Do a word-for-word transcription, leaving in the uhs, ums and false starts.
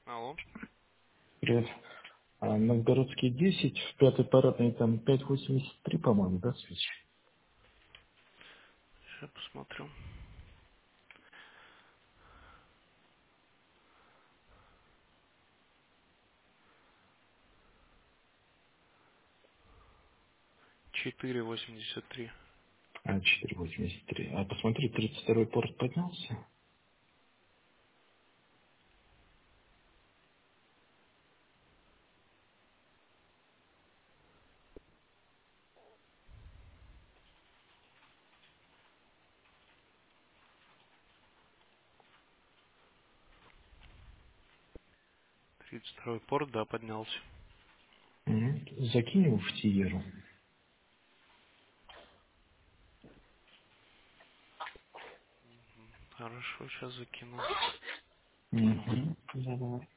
Алло. Привет. А, Новгородский десять, в пятой парадной там пять восемьдесят три, по-моему, да, свечи? Сейчас посмотрю. четыре восемьдесят три. А, четыре восемьдесят три. А посмотри, тридцать второй порт поднялся? тридцать второй порт, да, поднялся. Мгм. Закинь его в Тиеру. Хорошо, сейчас закину. Угу. Давай.